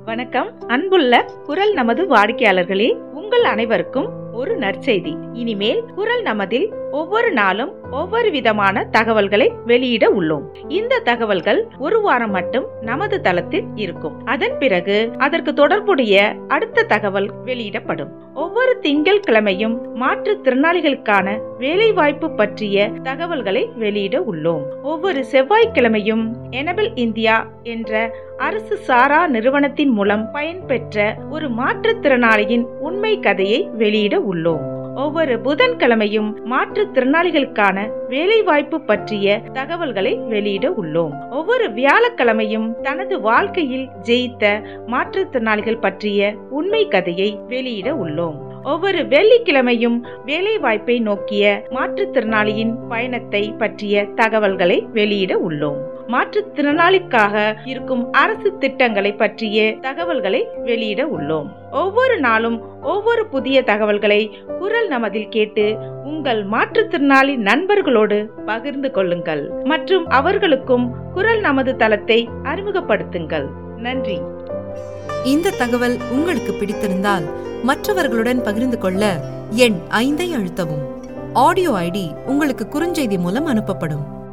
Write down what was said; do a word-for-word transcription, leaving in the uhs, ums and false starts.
வணக்கம் அன்புள்ள குரல் நமது வாடிக்கையாளர்களே, உங்கள் அனைவருக்கும் ஒரு நற்செய்தி. இனிமேல் குரல் நமதில் ஒவ்வொரு நாளும் ஒவ்வொரு விதமான தகவல்களை வெளியிட உள்ளோம். இந்த தகவல்கள் ஒரு வாரம் மட்டும் நமது தளத்தில் இருக்கும். அதன் பிறகு அதற்கு தொடர்புடைய அடுத்த தகவல் வெளியிடப்படும். ஒவ்வொரு திங்கள் கிழமையும் மாற்றுத்திறனாளிகளுக்கான வேலை வாய்ப்பு பற்றிய தகவல்களை வெளியிட உள்ளோம். ஒவ்வொரு செவ்வாய்க்கிழமையும் எனபிள் இந்தியா என்ற அரசு சாரா நிறுவனத்தின் மூலம் பயன்பெற்ற ஒரு மாற்றுத்திறனாளியின் உண்மை கதையை வெளியிட உள்ளோம். ஒவ்வொரு புதன்கிழமையும் மாற்றுத்திறனாளிகளுக்கான வேலை வாய்ப்பு பற்றிய தகவல்களை வெளியிட உள்ளோம். ஒவ்வொரு வியாழக்கிழமையும் தனது வாழ்க்கையில் ஜெயித்த மாற்றுத்திறனாளிகள் பற்றிய உண்மை கதையை வெளியிட உள்ளோம். ஒவ்வொரு வெள்ளிக்கிழமையும் வேலை வாய்ப்பை நோக்கிய மாற்றுத்திறனாளியின் பயணத்தை பற்றிய தகவல்களை வெளியிட உள்ளோம். மாற்றுத்திறனாளிக்காக இருக்கும் அரசு திட்டங்களை பற்றிய தகவல்களை வெளியிட உள்ளோம். ஒவ்வொரு நாளும் ஒவ்வொரு புதிய தகவல்களை குரல் நமதில் கேட்டு உங்கள் மாற்றுத்திறனாளி நண்பர்களோடு பகிர்ந்து கொள்ளுங்கள் மற்றும் அவர்களுக்கும் குரல் நமது தளத்தை அறிமுகப்படுத்துங்கள். நன்றி. இந்த தகவல் உங்களுக்கு பிடித்திருந்தால் மற்றவர்களுடன் பகிர்ந்து கொள்ள எண் ஐந்தை அழுத்தவும். ஆடியோ ஐடி உங்களுக்கு குறுஞ்செய்தி மூலம் அனுப்பப்படும்.